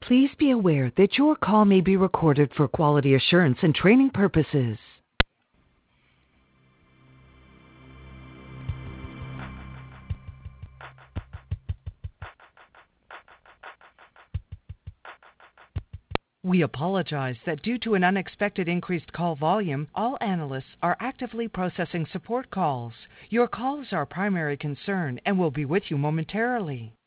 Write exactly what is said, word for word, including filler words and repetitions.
Please be aware that your call may be recorded for quality assurance and training purposes. We apologize that due to an unexpected increased call volume, all analysts are actively processing support calls. Your call is our primary concern and will be with you momentarily.